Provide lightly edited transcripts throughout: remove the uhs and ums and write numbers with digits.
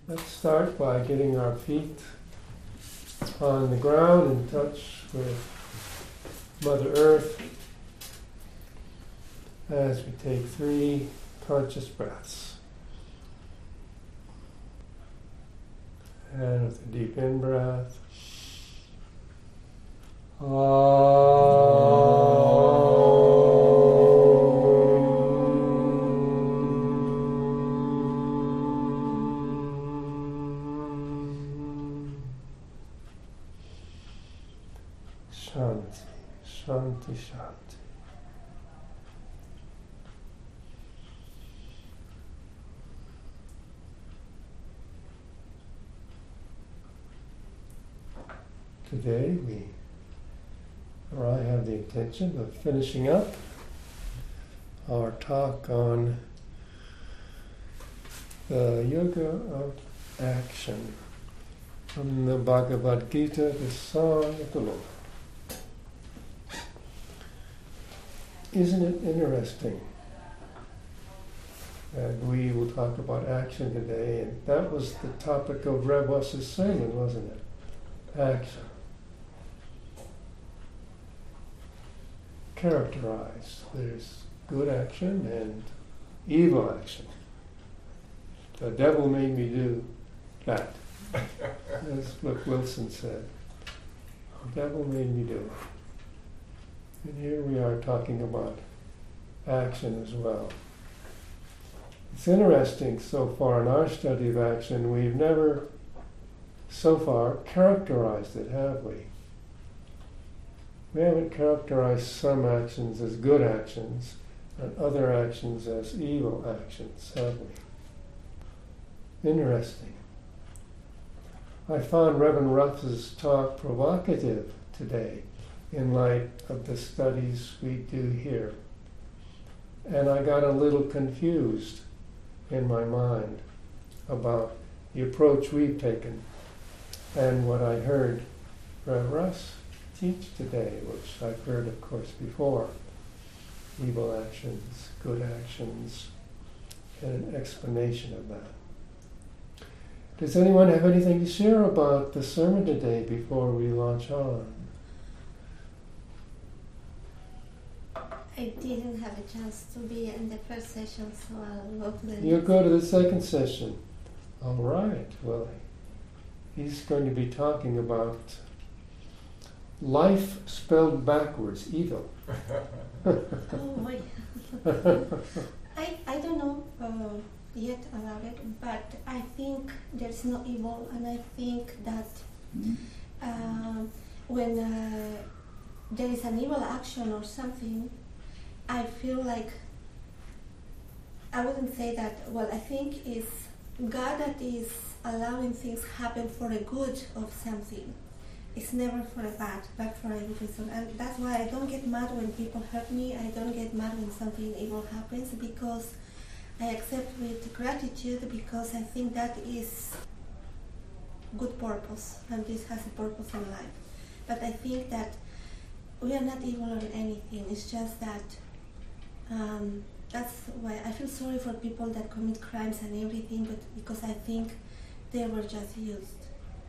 Let's start by getting our feet on the ground in touch with Mother Earth as we take 3 conscious breaths. And with a deep in-breath, Shanti, Shanti, Shanti. Today I have the intention of finishing up our talk on the yoga of action from the Bhagavad Gita, the Song of the Lord. Isn't it interesting that we will talk about action today? And that was the topic of Rev West's sermon, wasn't it? Action. Characterized. There's good action and evil action. The devil made me do that. As Luke Wilson said. The devil made me do it. And here we are talking about action as well. It's interesting so far in our study of action, we've never so far characterized it, have we? We haven't characterized some actions as good actions and other actions as evil actions, have we? Interesting. I found Reverend Ruff's talk provocative today in light of the studies we do here. And I got a little confused in my mind about the approach we've taken and what I heard Rev Russ teach today, which I've heard, of course, before. Evil actions, good actions, and an explanation of that. Does anyone have anything to share about the sermon today before we launch on? I didn't have a chance to be in the first session, so I'll go to the You'll go to the second session. All right. Well, he's going to be talking about life spelled backwards, evil. Oh, wait. I don't know yet about it, but I think there's no evil, and I think that when there is an evil action or something, I feel like, I wouldn't say that, well, I think it's God that is allowing things happen for the good of something. It's never for a bad, but for a good reason. And that's why I don't get mad when people hurt me. I don't get mad when something evil happens, because I accept with gratitude, because I think that is good purpose, and this has a purpose in life. But I think that we are not evil or anything. It's just that that's why I feel sorry for people that commit crimes and everything, but because I think they were just used.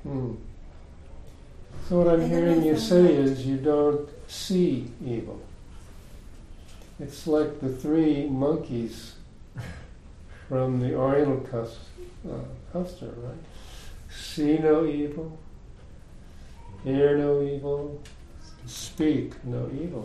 So what I'm hearing you say is you don't see evil. It's like the 3 monkeys from the Oriental custom, right? See no evil, hear no evil, speak no evil.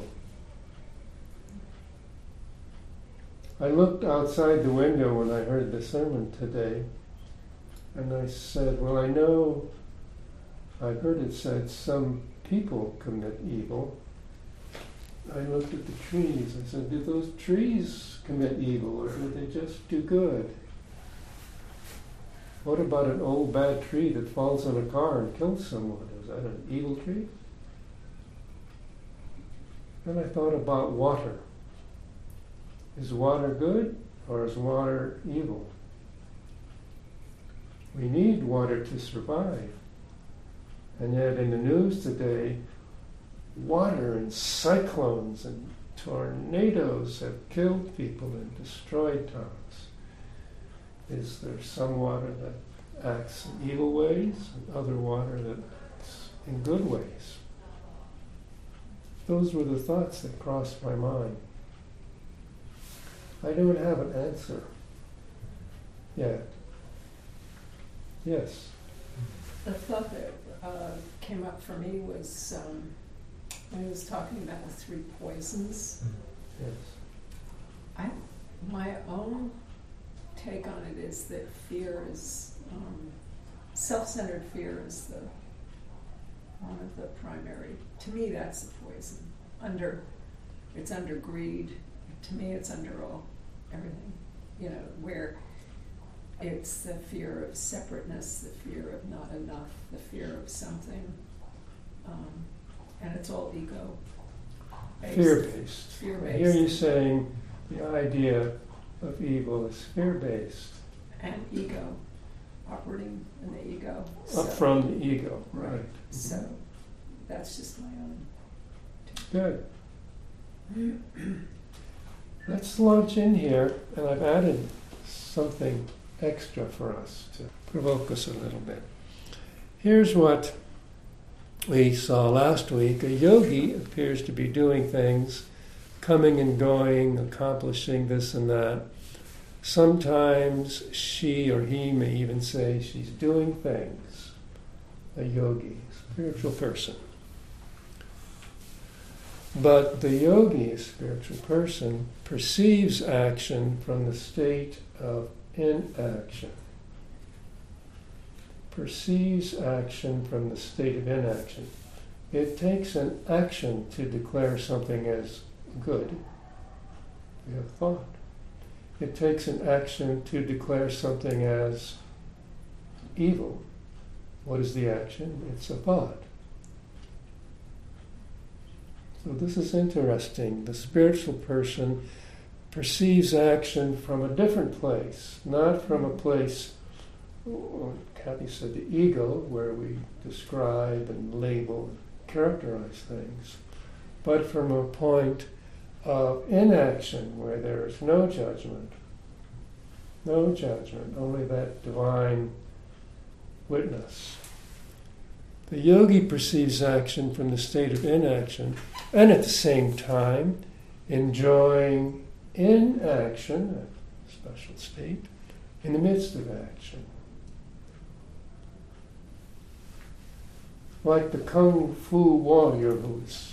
I looked outside the window when I heard the sermon today, and I said, well, I know I've heard it said some people commit evil. I looked at the trees. I said, do those trees commit evil, or do they just do good? What about an old bad tree that falls on a car and kills someone? Is that an evil tree? Then I thought about water. Is water good, or is water evil? We need water to survive. And yet in the news today, water and cyclones and tornadoes have killed people and destroyed towns. Is there some water that acts in evil ways, and other water that acts in good ways. Those were the thoughts that crossed my mind. I don't have an answer yet. Yes? The thought that came up for me was when he was talking about the three poisons. Yes. My own take on it is that fear is, self-centered fear is one of the primary, to me that's the poison. It's under greed, to me it's under everything, where it's the fear of separateness, the fear of not enough, the fear of something, and it's all ego. Fear-based. Fear-based. I hear you saying the idea of evil is fear-based. And ego, operating in the ego. Up from the ego, right. So that's just my own. Good. Let's launch in here, and I've added something extra for us to provoke us a little bit. Here's what we saw last week. A yogi appears to be doing things, coming and going, accomplishing this and that. Sometimes she or he may even say she's doing things. A yogi, spiritual person. But the yogi, a spiritual person, perceives action from the state of inaction. Perceives action from the state of inaction. It takes an action to declare something as good. We have thought. It takes an action to declare something as evil. What is the action? It's a thought. So this is interesting. The spiritual person perceives action from a different place, not from a place, Kathy said, the ego, where we describe and label, characterize things, but from a point of inaction where there is no judgment. No judgment, only that divine witness. The yogi perceives action from the state of inaction, and at the same time enjoying inaction, a special state, in the midst of action. Like the kung fu warrior who's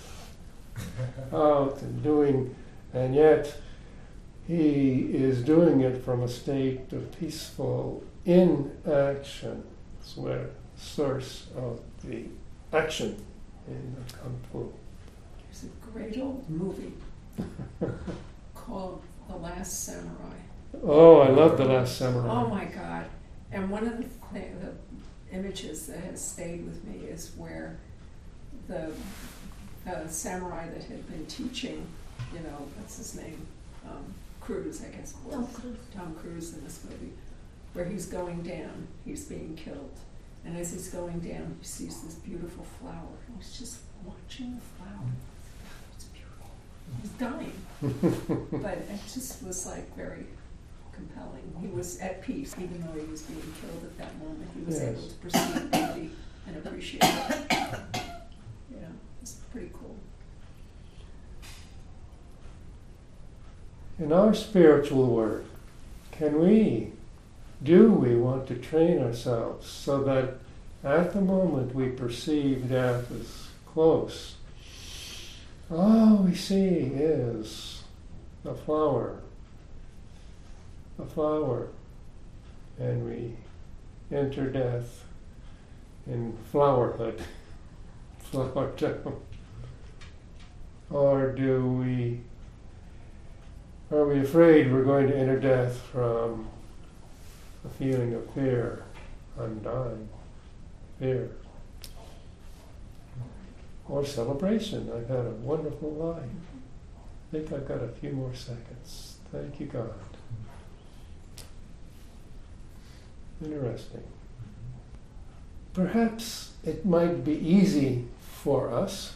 out and doing, and yet he is doing it from a state of peaceful inaction. It's where the source of the action in the kung fu. There's a great old movie called The Last Samurai. Oh, I love The Last Samurai. Oh my God. And one of the images that has stayed with me is where the samurai that had been teaching, what's his name? Cruise, I guess. Tom Cruise in this movie, where he's going down, he's being killed. And as he's going down, he sees this beautiful flower. And he's just watching the flower. It's beautiful. He's dying. But it just was very compelling. He was at peace, even though he was being killed at that moment. He was able to perceive beauty and appreciate it. It's pretty cool. In our spiritual work, do we want to train ourselves so that at the moment we perceive death as close, all we see is a flower, and we enter death in flowerhood, flower town? Or are we afraid we're going to enter death from a feeling of fear? I'm dying. Fear. Or celebration. I've had a wonderful life. I think I've got a few more seconds. Thank you, God. Interesting. Perhaps it might be easier for us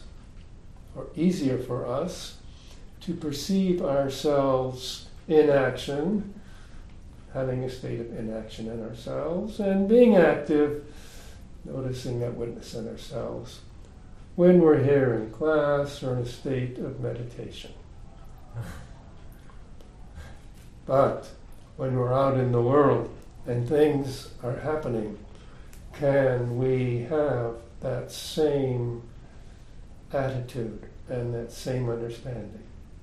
to perceive ourselves in action, having a state of inaction in ourselves, and being active, noticing that witness in ourselves when we're here in class or in a state of meditation. But when we're out in the world and things are happening, can we have that same attitude and that same understanding?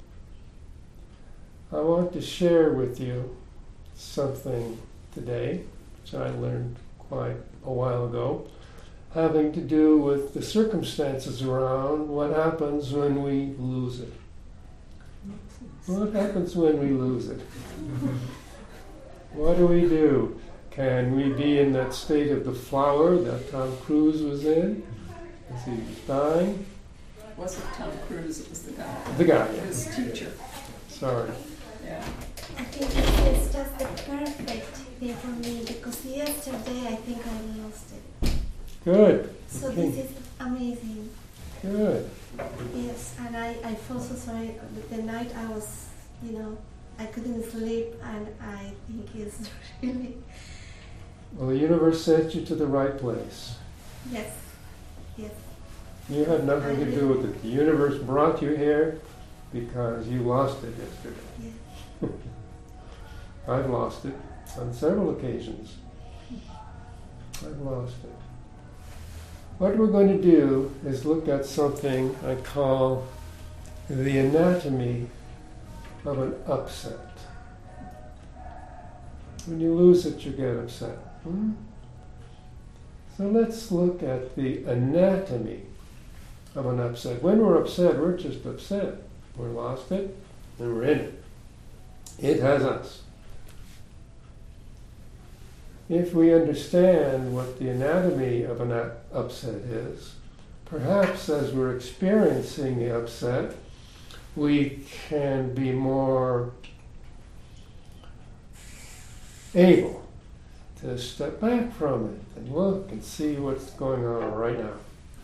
I want to share with you something today, which I learned quite a while ago, having to do with the circumstances around what happens when we lose it. What happens when we lose it? What do we do? Can we be in that state of the flower that Tom Cruise was in as he was dying? It wasn't Tom Cruise, it was the guy. The guy, yeah. His teacher. Sorry. Yeah. I think this is just the perfect thing for me, because yesterday I think I lost it. Good. So Okay. this is amazing. Good. Yes, and I feel so sorry. The night I was, I couldn't sleep, and I think it's really, Well, the universe sent you to the right place. yes. You had nothing to do with it. The universe brought you here because you lost it yesterday. Yeah. I've lost it on several occasions. I've lost it. What we're going to do is look at something I call the anatomy of an upset. When you lose it, you get upset. So let's look at the anatomy of an upset. When we're upset, we're just upset. We lost it, and we're in it. It has us. If we understand what the anatomy of an upset is, perhaps as we're experiencing the upset, we can be more able to step back from it and look and see what's going on right now.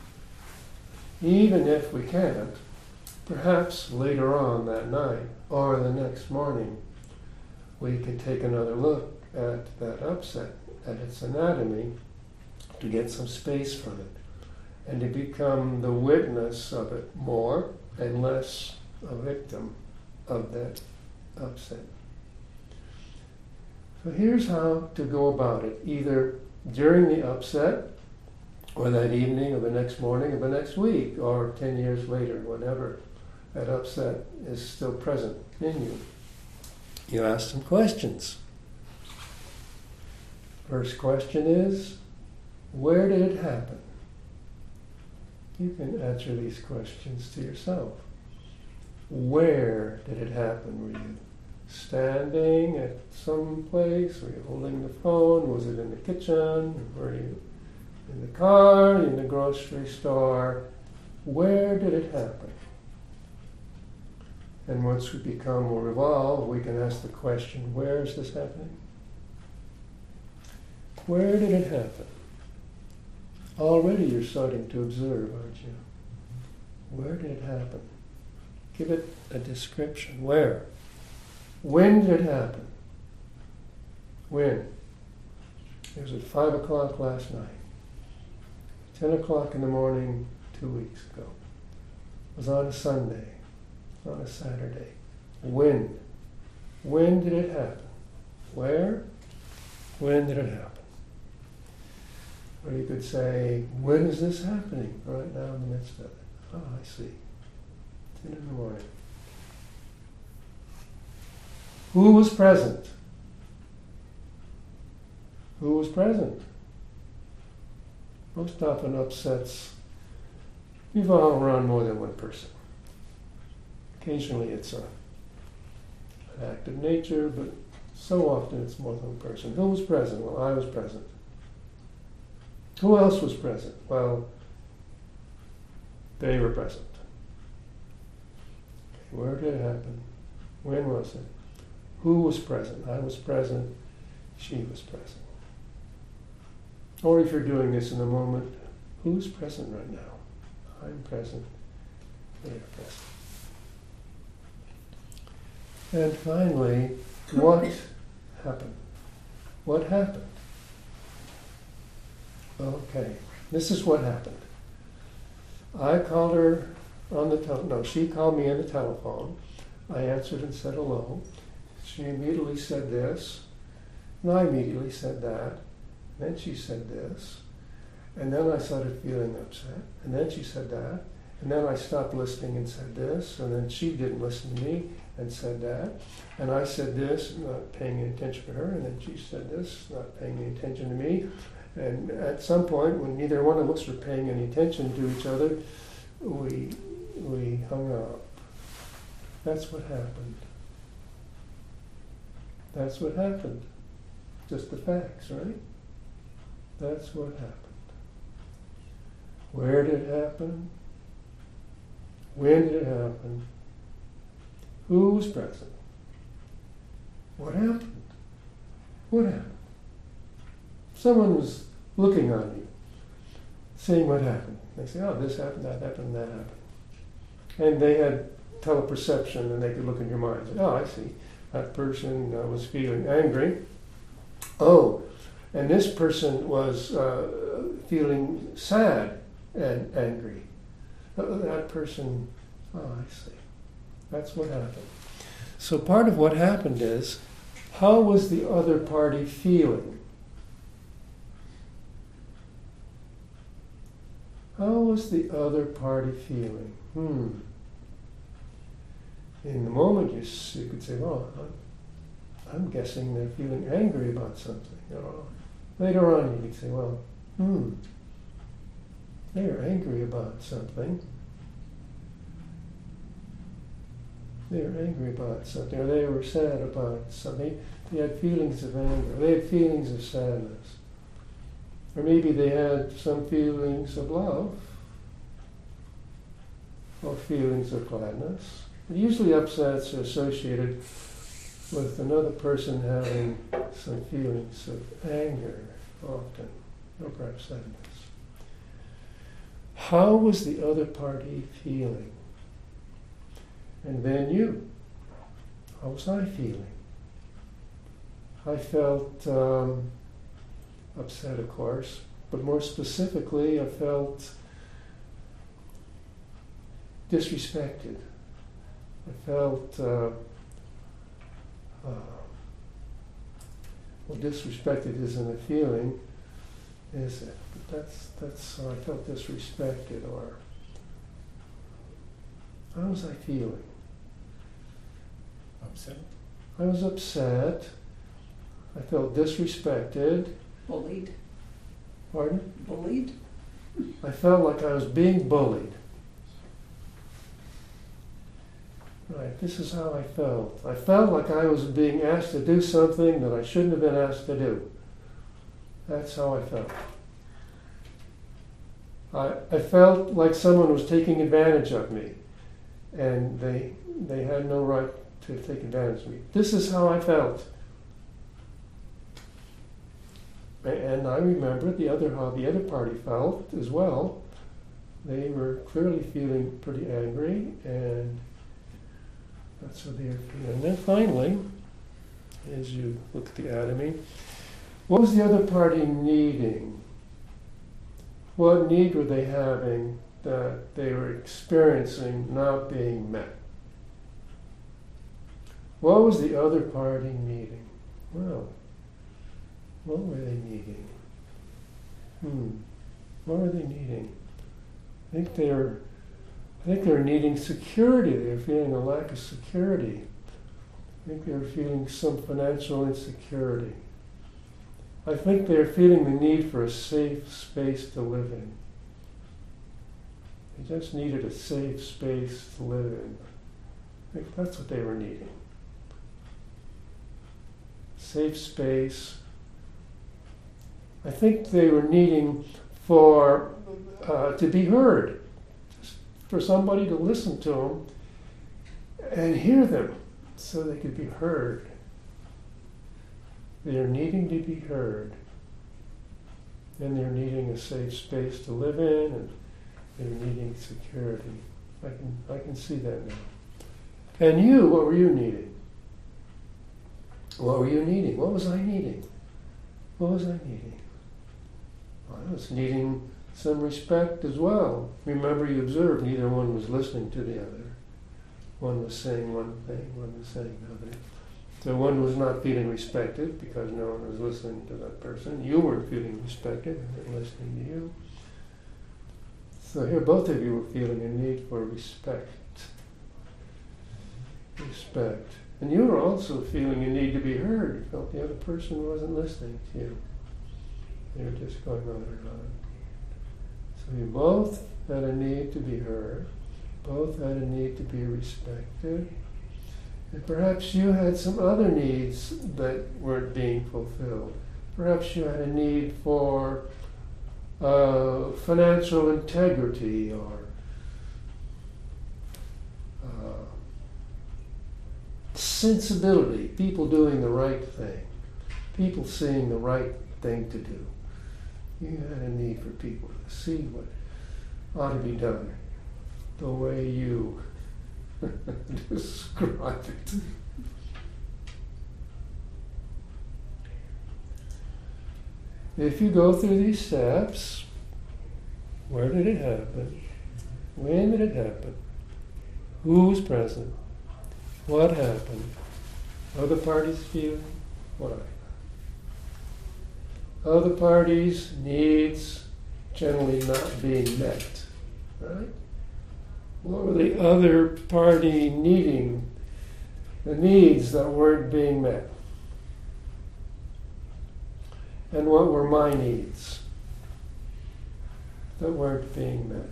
Even if we can't, perhaps later on that night or the next morning, we can take another look at that upset, at its anatomy, to get some space from it, and to become the witness of it more and less a victim of that upset. So here's how to go about it, either during the upset, or that evening, or the next morning, or the next week, or 10 years later, whenever that upset is still present in you. You ask some questions. First question is, where did it happen? You can answer these questions to yourself. Where did it happen? Were you standing at some place? Were you holding the phone? Was it in the kitchen? Were you in the car? In the grocery store? Where did it happen? And once we become more evolved, we can ask the question, where is this happening? Where did it happen? Already you're starting to observe, aren't you? Where did it happen? Give it a description. Where? When did it happen? When? It was at 5 o'clock last night. 10 o'clock in the morning 2 weeks ago. It was on a Sunday. On a Saturday. When? When did it happen? Where? When did it happen? Or you could say, when is this happening? Right now in the midst of it. Oh, I see. 10 in the morning. Who was present? Who was present? Most often upsets revolve around more than one person. Occasionally it's an act of nature, but so often it's more than one person. Who was present? Well, I was present. Who else was present? Well, they were present. Okay, where did it happen? When was it? Who was present? I was present. She was present. Or if you're doing this in the moment, who's present right now? I'm present. They are present. And finally, what happened? What happened? Okay, this is what happened. I called her on the telephone. No, she called me on the telephone. I answered and said hello. She immediately said this, and I immediately said that. Then she said this, and then I started feeling upset, and then she said that, and then I stopped listening and said this, and then she didn't listen to me and said that, and I said this, not paying any attention to her, and then she said this, not paying any attention to me, and at some point, when neither one of us were paying any attention to each other, we hung up. That's what happened. That's what happened. Just the facts, right? That's what happened. Where did it happen? When did it happen? Who was present? What happened? What happened? Someone was looking on you, seeing what happened. They say, oh, this happened, that happened, that happened. And they had teleperception, and they could look in your mind and say, oh, I see. That person was feeling angry. Oh, and this person was feeling sad and angry. That person, oh, I see. That's what happened. So part of what happened is, how was the other party feeling? How was the other party feeling? In the moment, you could say, well, I'm guessing they're feeling angry about something. Later on, you could say, well, they're angry about something. They were angry about something, or they were sad about something. They had feelings of anger. They had feelings of sadness. Or maybe they had some feelings of love, or feelings of gladness. Usually upsets are associated with another person having some feelings of anger, often, or perhaps sadness. How was the other party feeling? And then you. How was I feeling? I felt upset, of course, but more specifically, I felt disrespected. I felt, well, disrespected isn't a feeling, is it? But that's how I felt disrespected, or how was I feeling? Upset? I was upset. I felt disrespected. Bullied. Pardon? Bullied? I felt like I was being bullied. Right, this is how I felt. I felt like I was being asked to do something that I shouldn't have been asked to do. That's how I felt. I felt like someone was taking advantage of me, and they had no right to take advantage of me. This is how I felt. And I remember how the other party felt as well. They were clearly feeling pretty angry, and that's what they were feeling. And then finally, as you look at the atomy, what was the other party needing? What need were they having that they were experiencing not being met? What was the other party needing? Well, what were they needing? What were they needing? I think they were needing security. They were feeling a lack of security. I think they were feeling some financial insecurity. I think they were feeling the need for a safe space to live in. They just needed a safe space to live in. I think that's what they were needing. Safe space. I think they were needing to be heard, just for somebody to listen to them and hear them so they could be heard. They're needing to be heard, and they're needing a safe space to live in, and they're needing security. I can see that now. And you, what were you needing? What were you needing? What was I needing? What was I needing? I was needing some respect as well. Remember, you observed neither one was listening to the other. One was saying one thing, one was saying another. So one was not feeling respected because no one was listening to that person. You weren't feeling respected and they weren't listening to you. So here both of you were feeling a need for respect. Respect. And you were also feeling a need to be heard. You felt the other person wasn't listening to you. They were just going on and on. So you both had a need to be heard. Both had a need to be respected. And perhaps you had some other needs that weren't being fulfilled. Perhaps you had a need for financial integrity or sensibility, people doing the right thing, people seeing the right thing to do. You had a need for people to see what ought to be done the way you describe it. If you go through these steps, where did it happen? When did it happen? Who was present? What happened? Other parties feeling? What? Other parties' needs generally not being met. Right? What were the other party needing? The needs that weren't being met. And what were my needs that weren't being met?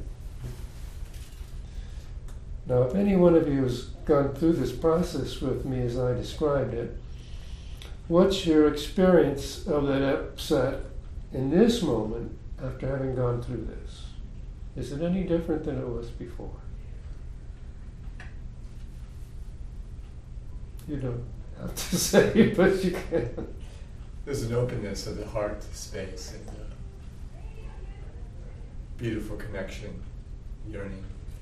Now, if any one of you has gone through this process with me as I described it, what's your experience of that upset in this moment after having gone through this? Is it any different than it was before? You don't have to say, but you can. There's an openness of the heart to space and a beautiful connection, yearning.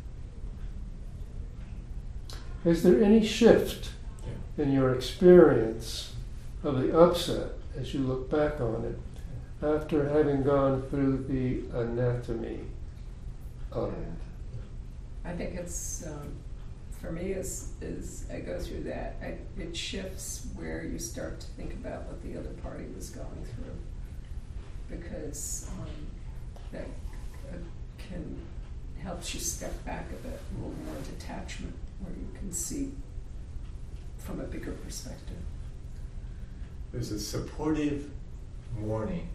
Is there any shift in your experience of the upset as you look back on it after having gone through the anatomy of it? I think it's, for me, as I go through that, it shifts where you start to think about what the other party was going through, because that can helps you step back a bit, a little more detachment, where you can see from a bigger perspective. There's a supportive warning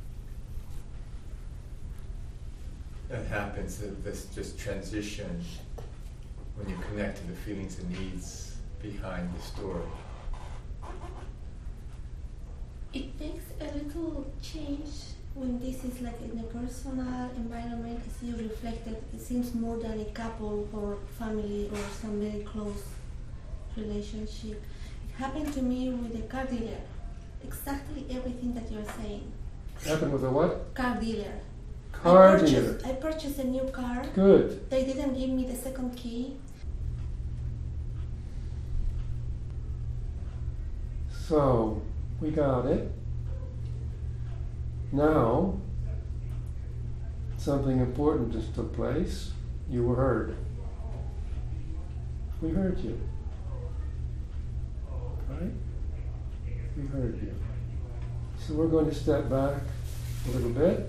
that happens at this just transition when you connect to the feelings and needs behind the story. It takes a little change when this is like in a personal environment, as you reflected. It seems more than a couple or family or some very close relationship. It happened to me with a car dealer. Exactly everything that you're saying. Happened with a what? Car dealer. Car dealer. I purchased a new car. Good. They didn't give me the second key. So, we got it. Now, something important just took place. You were heard. We heard you. Right? We heard you. So we're going to step back a little bit.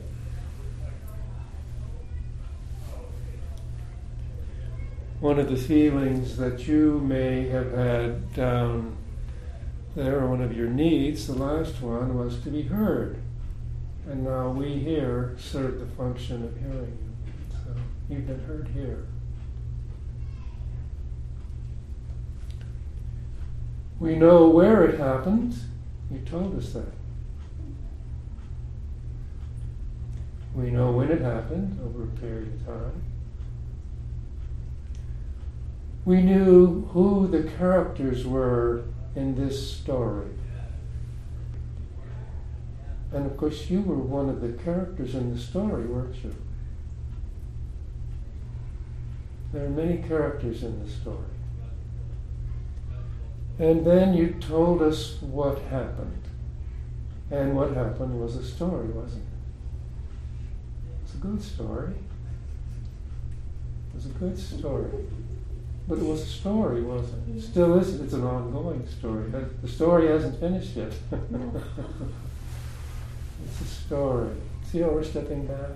One of the feelings that you may have had down there, one of your needs, the last one, was to be heard. And now we here serve the function of hearing you. So you've been heard here. We know where it happened. You told us that. We know when it happened, over a period of time. We knew who the characters were in this story. And of course you were one of the characters in the story, weren't you? There are many characters in the story. And then you told us what happened. And what happened was a story, wasn't it? It's a good story. It was a good story. But it was a story, wasn't it? It still is. It's an ongoing story. The story hasn't finished yet. It's a story. See how we're stepping back?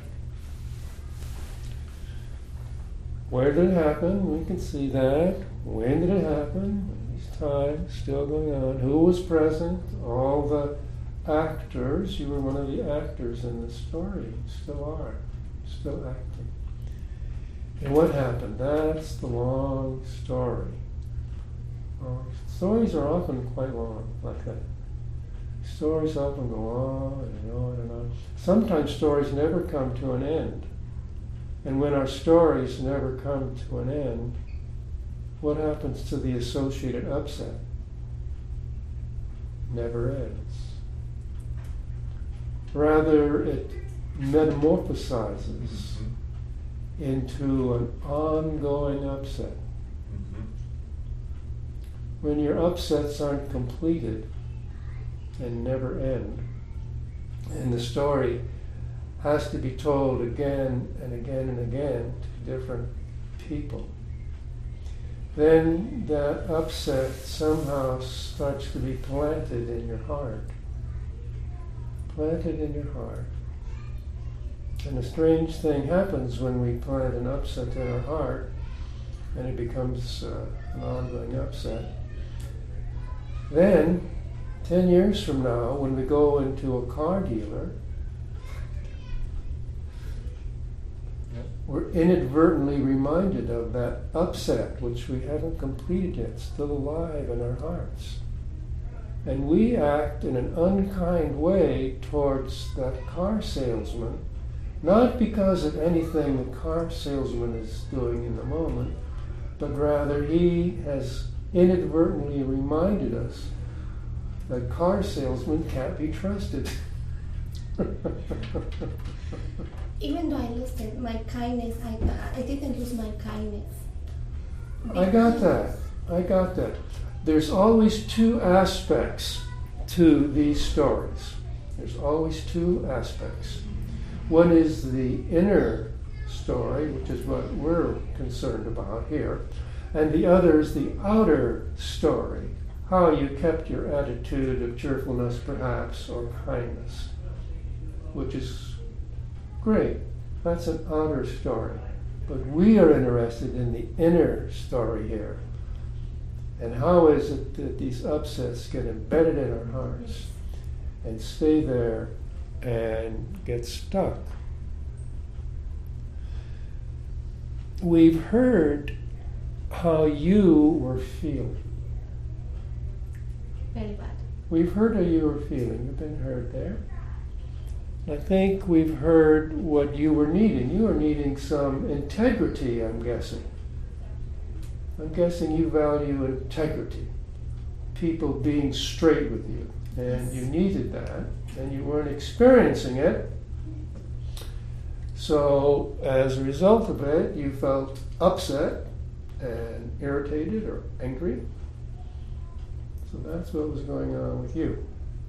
Where did it happen? We can see that. When did it happen? These times still going on. Who was present? All the actors. You were one of the actors in the story. You still are. Still acting. And what happened? That's the long story. Stories are often quite long, like that. Stories often go on and on and on. Sometimes stories never come to an end. And when our stories never come to an end, what happens to the associated upset? Never ends. Rather, it metamorphosizes into an ongoing upset. When your upsets aren't completed and never end, and the story has to be told again and again and again to different people, then that upset somehow starts to be planted in your heart. Planted in your heart. And a strange thing happens when we plant an upset in our heart, and it becomes an ongoing upset. Then, 10 years from now, when we go into a car dealer, we're inadvertently reminded of that upset, which we haven't completed yet, still alive in our hearts. And we act in an unkind way towards that car salesman, not because of anything the car salesman is doing in the moment, but rather he has inadvertently reminded us that car salesmen can't be trusted. Even though I lost it, my kindness, I didn't lose my kindness. I got that. There's always two aspects to these stories. There's always two aspects. One is the inner story, which is what we're concerned about here, and the other is the outer story, how you kept your attitude of cheerfulness, perhaps, or kindness, which is great. That's an outer story. But we are interested in the inner story here. And how is it that these upsets get embedded in our hearts and stay there and get stuck? We've heard how you were feeling. Very bad. We've heard how you were feeling. You've been heard there. I think we've heard what you were needing. You were needing some integrity, I'm guessing. I'm guessing you value integrity, people being straight with you. And you needed that, and you weren't experiencing it. So as a result of it, you felt upset and irritated or angry. So that's what was going on with you.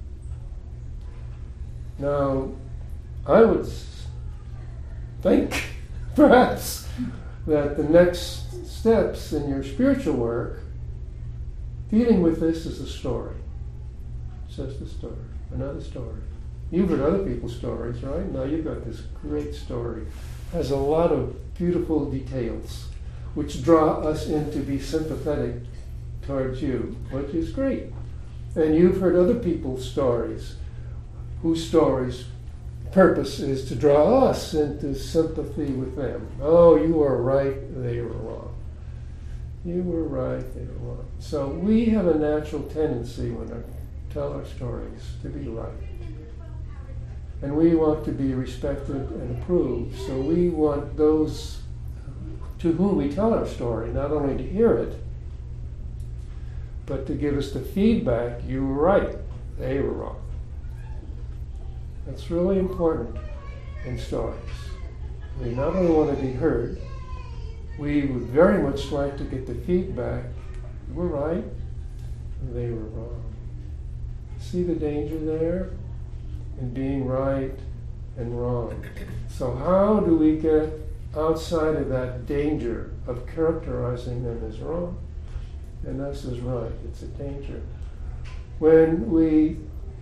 Now, I would think, perhaps, that the next steps in your spiritual work, dealing with this is a story. It's just a story, another story. You've heard other people's stories, right? Now you've got this great story. It has a lot of beautiful details, which draw us in to be sympathetic towards you, which is great. And you've heard other people's stories, whose stories' purpose is to draw us into sympathy with them. Oh, you were right, they were wrong. You were right, they were wrong. So we have a natural tendency when we tell our stories to be right. And we want to be respected and approved. So we want those to whom we tell our story not only to hear it, but to give us the feedback, you were right, they were wrong. That's really important in stories. We not only want to be heard, we would very much like to get the feedback, you were right, they were wrong. See the danger there? in being right and wrong. So how do we get outside of that danger of characterizing them as wrong and us as right? It's a danger. When we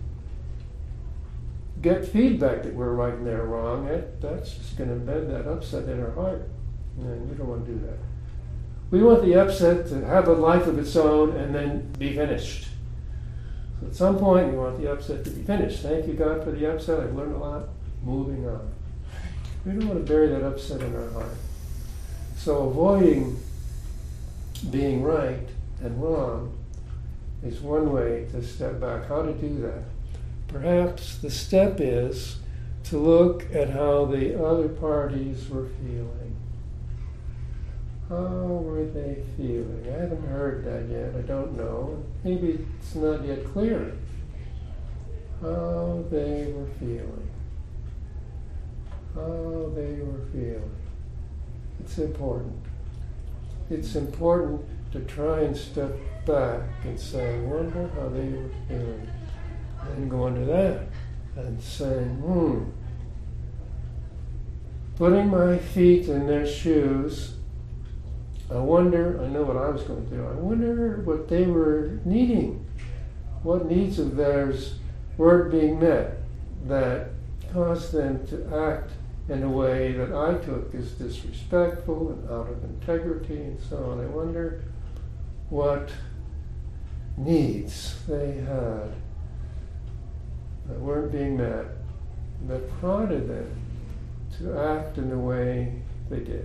get feedback that we're right and they're wrong, that's just going to embed that upset in our heart. And we don't want to do that. We want the upset to have a life of its own and then be finished. So at some point, you want the upset to be finished. Thank you, God, for the upset. I've learned a lot. Moving on. We don't want to bury that upset in our heart. So avoiding being right and wrong is one way to step back. How to do that? Perhaps the step is to look at how the other parties were feeling. How were they feeling? I haven't heard that yet. I don't know. Maybe it's not yet clear. How they were feeling. How they were feeling. It's important. It's important to try and step back and say, I wonder how they were feeling. Then go into that and say, putting my feet in their shoes, I wonder, I know what I was going to do, I wonder what they were needing. What needs of theirs weren't being met that caused them to act in a way that I took as disrespectful and out of integrity and so on. I wonder what needs they had that weren't being met that prompted them to act in the way they did.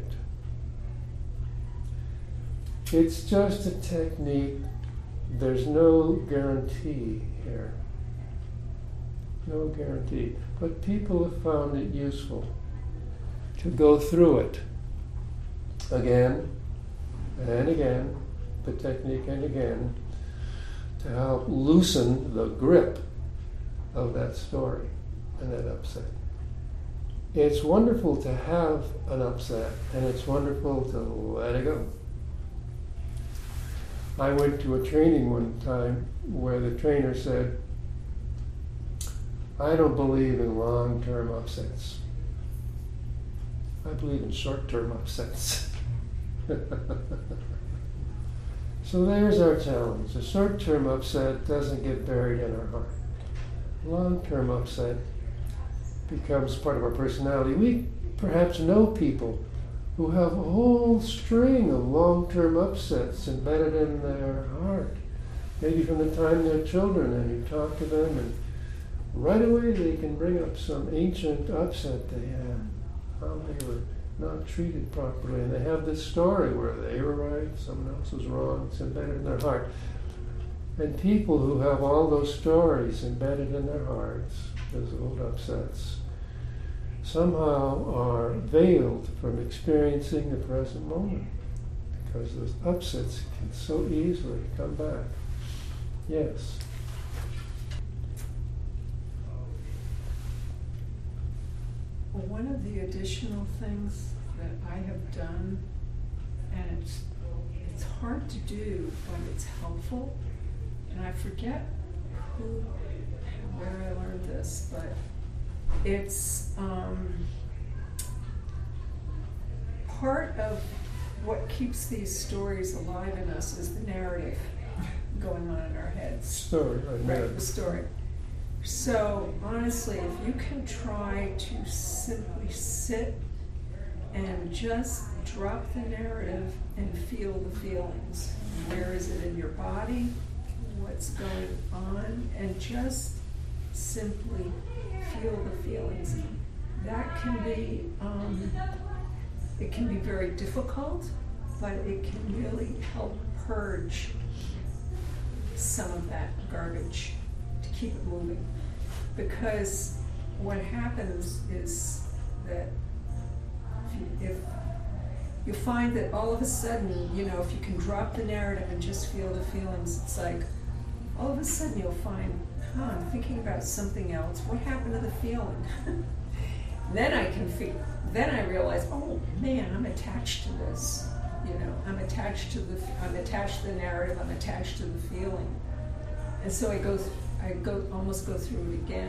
It's just a technique. There's no guarantee here. No guarantee. But people have found it useful to go through it again and again, the technique and again, to help loosen the grip of that story and that upset. It's wonderful to have an upset, and it's wonderful to let it go. I went to a training one time where the trainer said, I don't believe in long-term upsets. I believe in short-term upsets. So there's our challenge. A short-term upset doesn't get buried in our heart. Long-term upset becomes part of our personality. We perhaps know people who have a whole string of long-term upsets embedded in their heart. Maybe from the time they're children and you talk to them and right away they can bring up some ancient upset they had, how they were not treated properly, and they have this story where they were right, someone else was wrong. It's embedded in their heart. And people who have all those stories embedded in their hearts, those old upsets, somehow are veiled from experiencing the present moment because those upsets can so easily come back. Yes. Well, one of the additional things that I have done, and it's hard to do, but it's helpful, and I forget where I learned this, but it's part of what keeps these stories alive in us is the narrative going on in our heads. Story, right, the story. So honestly, if you can try to simply sit and just drop the narrative and feel the feelings. Where is it in your body? What's going on? And just simply feel the feelings. That can be, it can be very difficult, but it can really help purge some of that garbage to keep it moving. Because what happens is that if you find that all of a sudden, you know, if you can drop the narrative and just feel the feelings, it's like all of a sudden you'll find, I'm thinking about something else. What happened to the feeling? Then I realize, oh man, I'm attached to this. You know, I'm attached to the narrative, I'm attached to the feeling. And so I almost go through it again,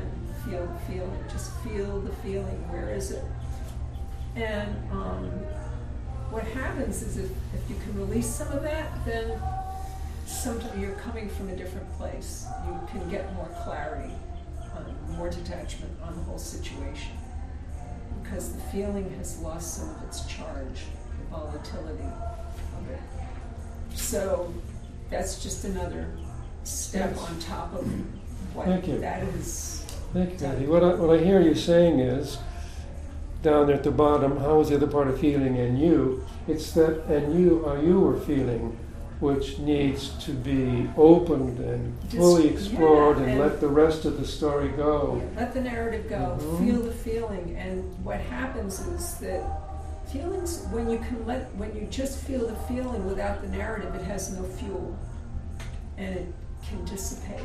feel the feeling. Just feel the feeling. Where is it? And what happens is if you can release some of that, then sometimes you're coming from a different place. You can get more clarity, more detachment on the whole situation. Because the feeling has lost some of its charge, the volatility of it. So that's just another step Yes. on top of what Thank you. that is. Thank you, Kathy. What I hear you saying is, down there at the bottom, how is the other part of feeling and you? It's that and you, how you were feeling, which needs to be opened and fully explored, and let the rest of the story go. Let the narrative go. Mhm. Feel the feeling, and what happens is that feelings, when you just feel the feeling without the narrative, it has no fuel, and it can dissipate.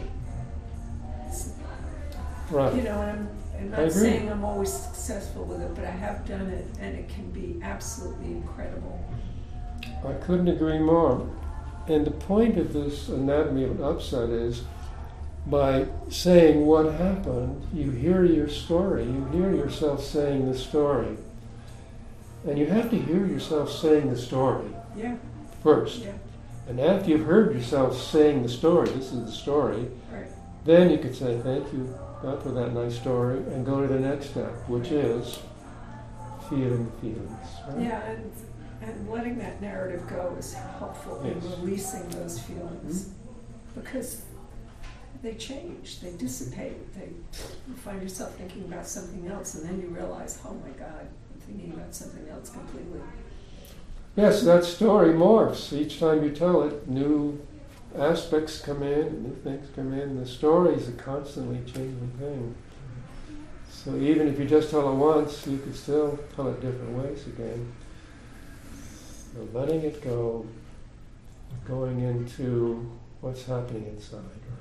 Right. You know, and I'm I not agree. saying I'm always successful with it, but I have done it, and it can be absolutely incredible. I couldn't agree more. And the point of this anatomy of an upset is, by saying what happened, you hear your story. You hear yourself saying the story. And you have to hear yourself saying the story Yeah, first. yeah, And after you've heard yourself saying the story, this is the story, right. then you could say, thank you, God, for that nice story, and go to the next step, which is feeling the feelings. Right? Yeah, and letting that narrative go is helpful in Yes. releasing those feelings, because they change, they dissipate, you find yourself thinking about something else, and then you realize, oh my God, I'm thinking about something else completely. Yes, that story morphs. Each time you tell it, new aspects come in, new things come in. The story is a constantly changing thing. So even if you just tell it once, you could still tell it different ways again. So letting it go, going into what's happening inside.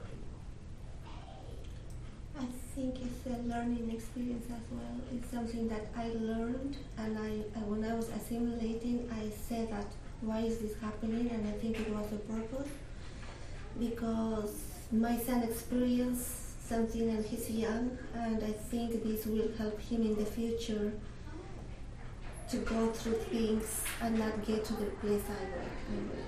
I think it's a learning experience as well. It's something that I learned, and I when I was assimilating, I said that why is this happening, and I think it was a purpose, because my son experienced something and he's young, and I think this will help him in the future to go through things and not get to the place I went.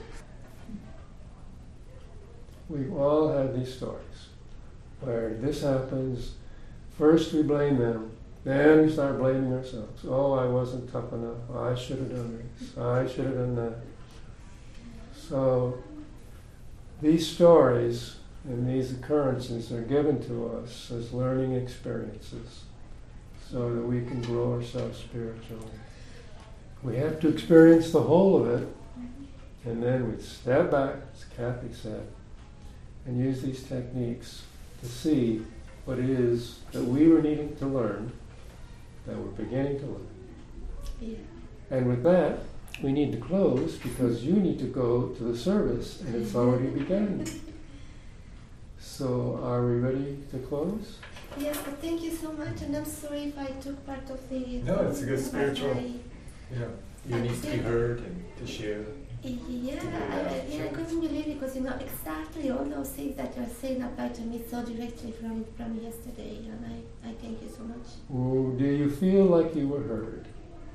We've all had these stories where this happens. First we blame them, then we start blaming ourselves. Oh, I wasn't tough enough. I should have done this. I should have done that. So these stories and these occurrences are given to us as learning experiences so that we can grow ourselves spiritually. We have to experience the whole of it, and then we step back, as Kathy said, and use these techniques to see what it is that we were needing to learn, that we're beginning to learn. Yeah. And with that, we need to close because you need to go to the service and it's already begun. So are we ready to close? Yes, but thank you so much, and I'm sorry if I took part of the... No, it's a good but spiritual- You need to be heard and to share. I couldn't believe it because exactly all those things that you're saying apply to me so directly from yesterday, and I thank you so much. Do you feel like you were heard?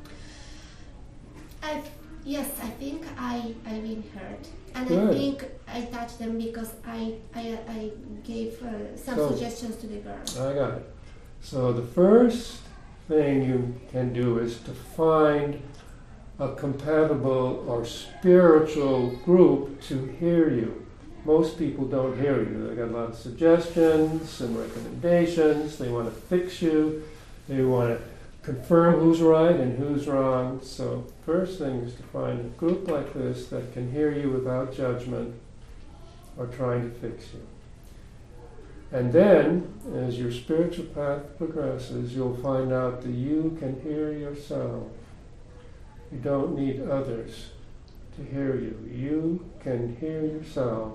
Yes, I think I've been heard, and Good. I think I touched them because I gave some suggestions to the girls. I got it. So the first thing you can do is to find a compatible or spiritual group to hear you. Most people don't hear you. They got a lot of suggestions and recommendations. They want to fix you. They want to confirm who's right and who's wrong. So first thing is to find a group like this that can hear you without judgment or trying to fix you. And then, as your spiritual path progresses, you'll find out that you can hear yourself. You don't need others to hear you. You can hear yourself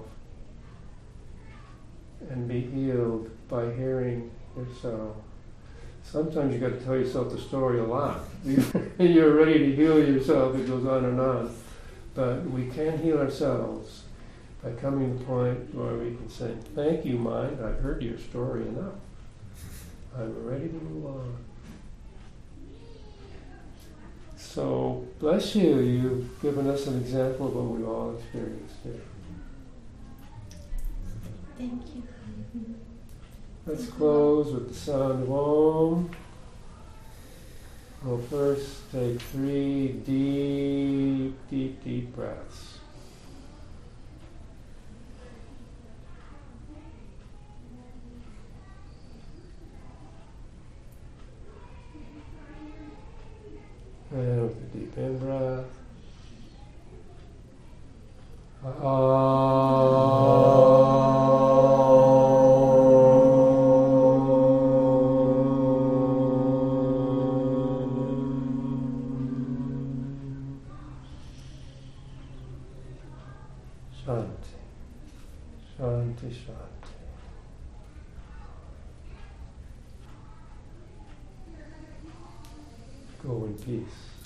and be healed by hearing yourself. Sometimes you got to tell yourself the story a lot. You're ready to heal yourself. It goes on and on. But we can heal ourselves by coming to the point where we can say, thank you, mind, I've heard your story enough. I'm ready to move on. So, bless you, you've given us an example of what we've all experienced here. Thank you. Let's close with the sound of Om. We'll first take 3 deep, deep, deep breaths. And with a deep in-breath. Shanti, Shanti, Shanti. Go in peace.